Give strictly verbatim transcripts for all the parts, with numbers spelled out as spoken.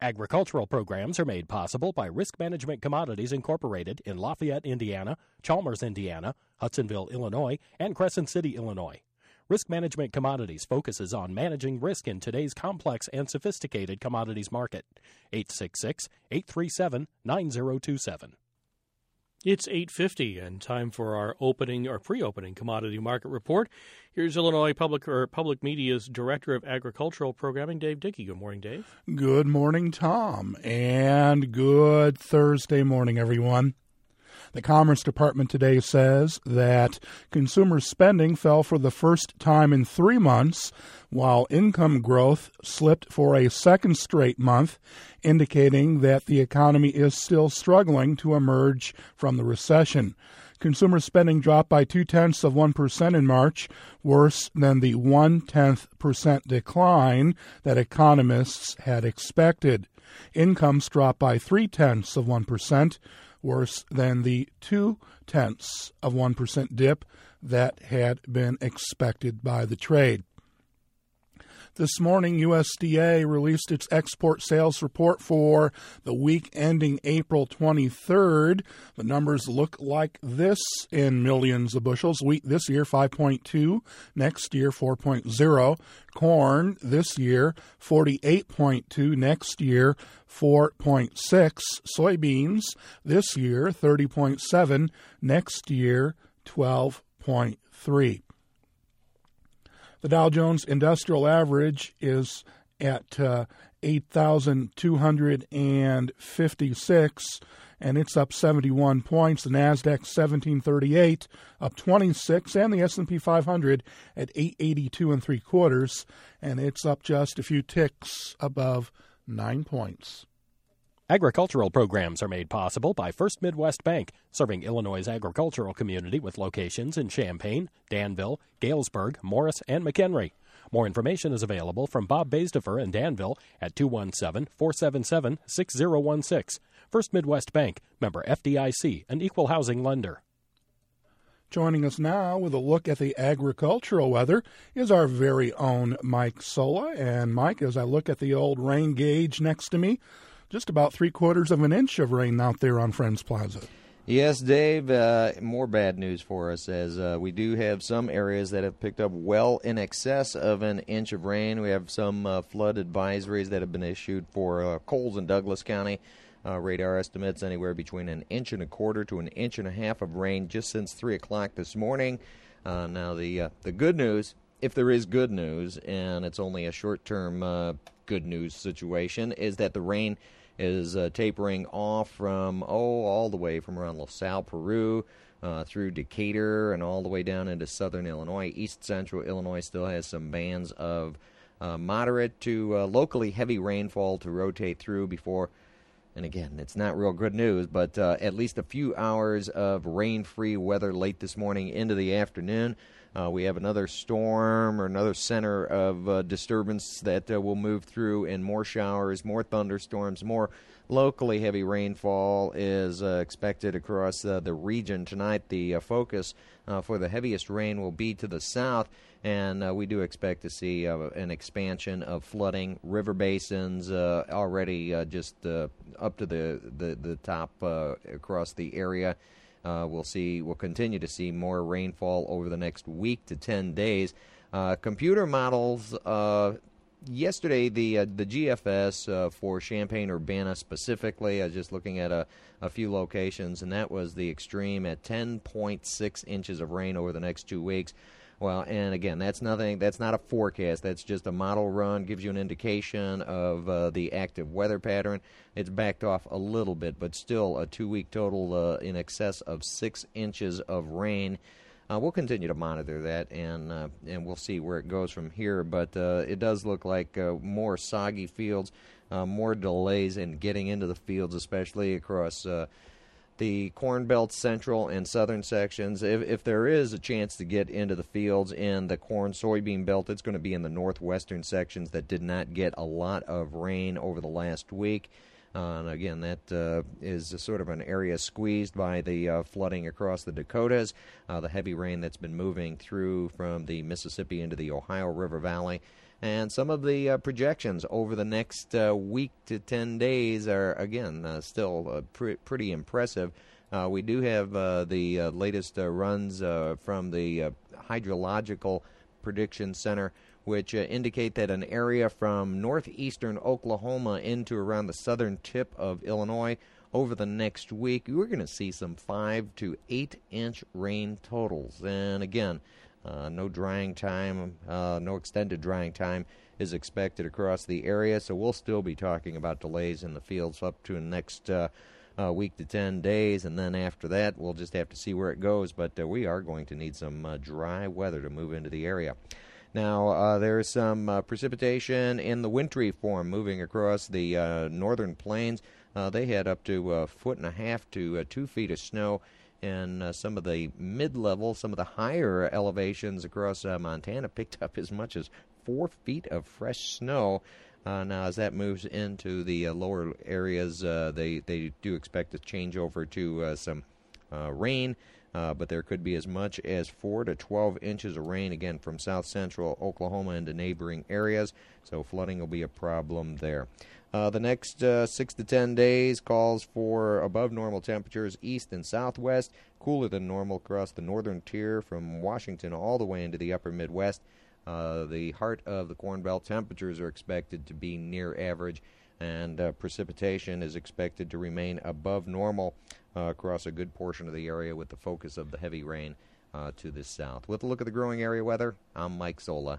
Agricultural programs are made possible by Risk Management Commodities Incorporated in Lafayette, Indiana, Chalmers, Indiana, Hudsonville, Illinois, and Crescent City, Illinois. Risk Management Commodities focuses on managing risk in today's complex and sophisticated commodities market. eight six six, eight three seven, nine zero two seven. It's eight fifty and time for our opening or pre-opening commodity market report. Here's Illinois Public or Public Media's Director of Agricultural Programming, Dave Dickey. Good morning, Dave. Good morning, Tom, and good Thursday morning, everyone. The Commerce Department today says that consumer spending fell for the first time in three months, while income growth slipped for a second straight month, indicating that the economy is still struggling to emerge from the recession. Consumer spending dropped by two-tenths of one percent in March, worse than the one-tenth percent decline that economists had expected. Incomes dropped by three-tenths of one percent, worse than the two-tenths of one percent dip that had been expected by the trade. This morning, U S D A released its export sales report for the week ending April twenty-third. The numbers look like this in millions of bushels. Wheat this year, five point two. Next year, four point oh. Corn this year, forty-eight point two. Next year, four point six. Soybeans this year, thirty point seven. Next year, twelve point three. The Dow Jones Industrial Average is at uh, eight thousand two hundred fifty-six, and it's up seventy-one points. The NASDAQ seventeen thirty-eight, up twenty-six, and the S and P five hundred at eight eighty-two and three quarters, and it's up just a few ticks above nine points. Agricultural programs are made possible by First Midwest Bank, serving Illinois' agricultural community with locations in Champaign, Danville, Galesburg, Morris, and McHenry. More information is available from Bob Baisdefer in Danville at two one seven, four seven seven, six zero one six. First Midwest Bank, member F D I C, an equal housing lender. Joining us now with a look at the agricultural weather is our very own Mike Sola. And Mike, as I look at the old rain gauge next to me, just about three quarters of an inch of rain out there on Friends Plaza. Yes, Dave, uh, more bad news for us as uh, we do have some areas that have picked up well in excess of an inch of rain. We have some uh, flood advisories that have been issued for uh, Coles and Douglas County. Uh, radar estimates anywhere between an inch and a quarter to an inch and a half of rain just since three o'clock this morning. Uh, now, the uh, the good news, if there is good news, and it's only a short-term uh, good news situation, is that the rain is uh, tapering off from, oh, all the way from around LaSalle, Peru, uh, through Decatur, and all the way down into southern Illinois. East central Illinois still has some bands of uh, moderate to uh, locally heavy rainfall to rotate through before, and again, it's not real good news, but uh, at least a few hours of rain-free weather late this morning into the afternoon. Uh, we have another storm or another center of uh, disturbance that uh, will move through, and more showers, more thunderstorms, more locally heavy rainfall is uh, expected across uh, the region tonight. The uh, focus uh, for the heaviest rain will be to the south, and uh, we do expect to see uh, an expansion of flooding, river basins uh, already uh, just uh, up to the, the, the top uh, across the area. Uh, we'll see. We'll continue to see more rainfall over the next week to ten days. Uh, computer models. Uh, yesterday, the uh, the G F S uh, for Champaign-Urbana specifically. I was just looking at a, a few locations, and that was the extreme at ten point six inches of rain over the next two weeks. Well, and again, that's nothing. That's not a forecast. That's just a model run. Gives you an indication of uh, the active weather pattern. It's backed off a little bit, but still a two-week total uh, in excess of six inches of rain. Uh, we'll continue to monitor that, and uh, and we'll see where it goes from here. But uh, it does look like uh, more soggy fields, uh, more delays in getting into the fields, especially across Uh, the Corn Belt central and southern sections. If, if there is a chance to get into the fields in the corn soybean belt, it's going to be in the northwestern sections that did not get a lot of rain over the last week. Uh, and again, that uh, is a sort of an area squeezed by the uh, flooding across the Dakotas, uh, the heavy rain that's been moving through from the Mississippi into the Ohio River Valley. And some of the uh, projections over the next uh, week to ten days are, again, uh, still uh, pre- pretty impressive. Uh, we do have uh, the uh, latest uh, runs uh, from the uh, Hydrological Prediction Center, which uh, indicate that an area from northeastern Oklahoma into around the southern tip of Illinois over the next week, we're going to see some five to eight inch rain totals. And again, uh, no drying time, uh, no extended drying time is expected across the area, so we'll still be talking about delays in the fields up to the next uh, uh, week to ten days, and then after that, we'll just have to see where it goes. But uh, we are going to need some uh, dry weather to move into the area. Now, uh, there's some uh, precipitation in the wintry form moving across the uh, northern plains. Uh, they had up to a foot and a half to uh, two feet of snow in uh, some of the mid-level, some of the higher elevations across uh, Montana picked up as much as four feet of fresh snow. Uh, now, as that moves into the uh, lower areas, uh, they, they do expect to change over to uh, some uh, rain. Uh, but there could be as much as four to twelve inches of rain, again, from south central Oklahoma into neighboring areas, so flooding will be a problem there. Uh, the next uh, six to ten days calls for above normal temperatures east and southwest, cooler than normal across the northern tier from Washington all the way into the upper Midwest. Uh, the heart of the Corn Belt temperatures are expected to be near average, and uh, precipitation is expected to remain above normal uh, across a good portion of the area, with the focus of the heavy rain uh, to the south. With a look at the growing area weather, I'm Mike Zola.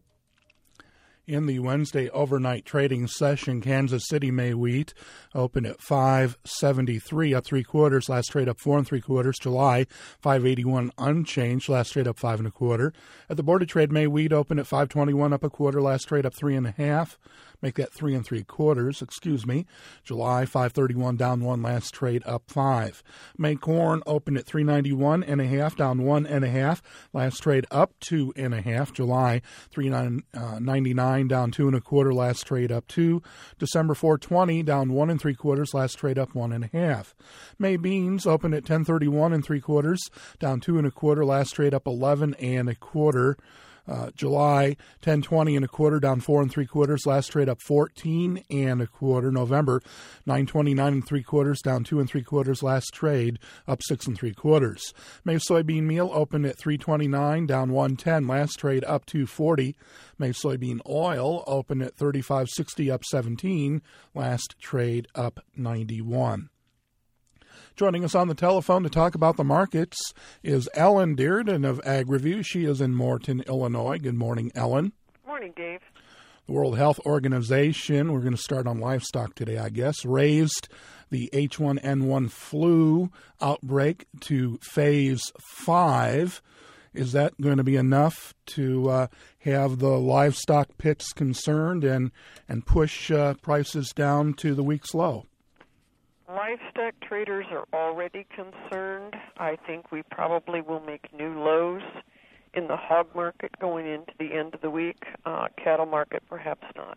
In the Wednesday overnight trading session, Kansas City May wheat opened at five seventy-three, up three quarters. Last trade up four and three quarters. July five eighty-one unchanged. Last trade up five and a quarter. At the Board of Trade, May wheat opened at five twenty-one, up a quarter. Last trade up three and a half. Make that three and three quarters. Excuse me. July five thirty-one, down one. Last trade up five. May corn opened at three ninety-one and a half, down one and a half. Last trade up two and a half. July three ninety-nine, down two and a quarter. Last trade up two. December four twenty, down one and three quarters. Last trade up one and a half. May beans opened at ten thirty-one and three quarters, down two and a quarter. Last trade up eleven and a quarter. Uh, July ten twenty and a quarter, down four and three quarters. Last trade up fourteen and a quarter. November nine twenty nine and three quarters, down two and three quarters. Last trade up six and three quarters. May soybean meal opened at three twenty nine, down one ten. Last trade up two forty. May soybean oil opened at thirty five sixty, up seventeen. Last trade up ninety one. Joining us on the telephone to talk about the markets is Ellen Dearden of Ag Review. She is in Morton, Illinois. Good morning, Ellen. Morning, Dave. The World Health Organization, we're going to start on livestock today, I guess, raised the H one N one flu outbreak to phase five. Is that going to be enough to uh, have the livestock picks concerned and, and push uh, prices down to the week's low? Livestock traders are already concerned. I think we probably will make new lows in the hog market going into the end of the week. Uh, cattle market, perhaps not.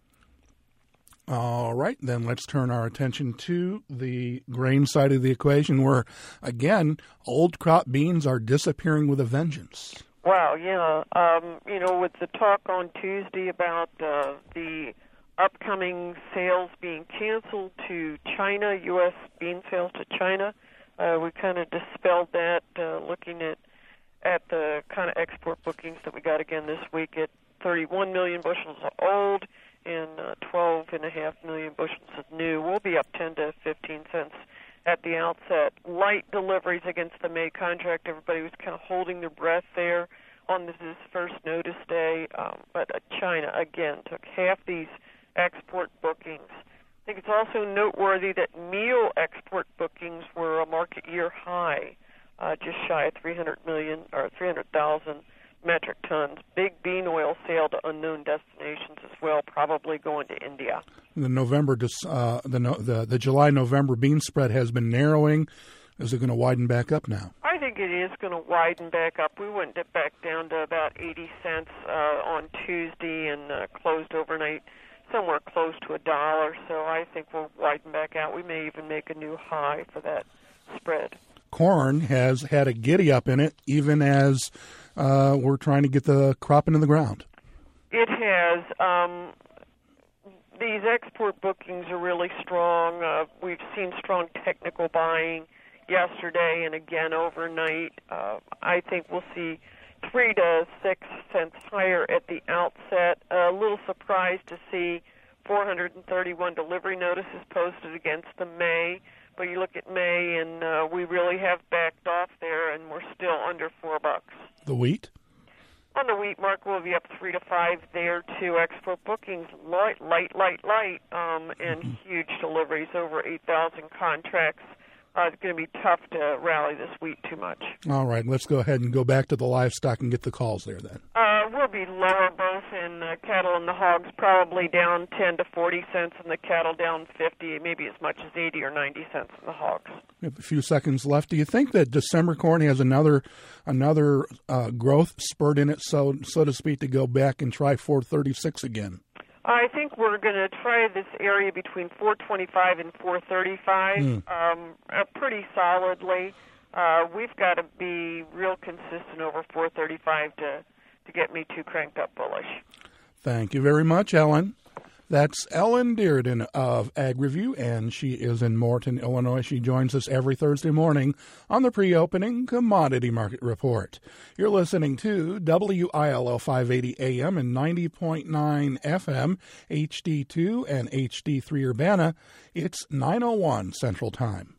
All right, then let's turn our attention to the grain side of the equation where, again, old crop beans are disappearing with a vengeance. Wow, yeah. Um, you know, with the talk on Tuesday about uh, the upcoming sales being canceled to China, U S bean sales to China, uh, we kind of dispelled that, uh, looking at at the kind of export bookings that we got again this week at thirty-one million bushels of old and uh, twelve point five million bushels of new. We'll be up ten to fifteen cents at the outset. Light deliveries against the May contract. Everybody was kind of holding their breath there on this, this first notice day, um, but uh, China, again, took half these export bookings. I think it's also noteworthy that meal export bookings were a market year high, uh, just shy of three hundred million or three hundred thousand metric tons. Big bean oil sale to unknown destinations as well, probably going to India. The November, uh, the, the the July November bean spread has been narrowing. Is it going to widen back up now? I think it is going to widen back up. We went back down to about eighty cents uh, on Tuesday and uh, closed overnight somewhere close to a dollar, so I think we'll widen back out. We may even make a new high for that spread. Corn has had a giddy up in it, even as uh, we're trying to get the crop into the ground. It has. Um, these export bookings are really strong. Uh, we've seen strong technical buying yesterday and again overnight. Uh, I think we'll see three to six cents higher at the outset. A little surprised to see four hundred thirty-one delivery notices posted against the May. But you look at May, and uh, we really have backed off there, and we're still under four bucks. The wheat? On the wheat market, we'll be up three to five there too. Export bookings light, light, light, light, um, and mm-hmm. huge deliveries, over eight thousand contracts. Uh, it's going to be tough to rally this wheat too much. All right, let's go ahead and go back to the livestock and get the calls there then. Uh, we'll be lower both in the cattle and the hogs, probably down ten to forty cents, and the cattle down fifty, maybe as much as eighty or ninety cents in the hogs. We have a few seconds left. Do you think that December corn has another another uh, growth spurt in it, so so to speak, to go back and try four thirty-six again? I think we're going to try this area between four twenty-five and four thirty-five mm. um, uh, pretty solidly. Uh, we've got to be real consistent over four thirty-five to, to get me too cranked up bullish. Thank you very much, Ellen. That's Ellen Dearden of Ag Review, and she is in Morton, Illinois. She joins us every Thursday morning on the pre-opening Commodity Market Report. You're listening to W I L L five eighty A M and ninety point nine F M, H D two and H D three Urbana. It's nine oh one Central Time.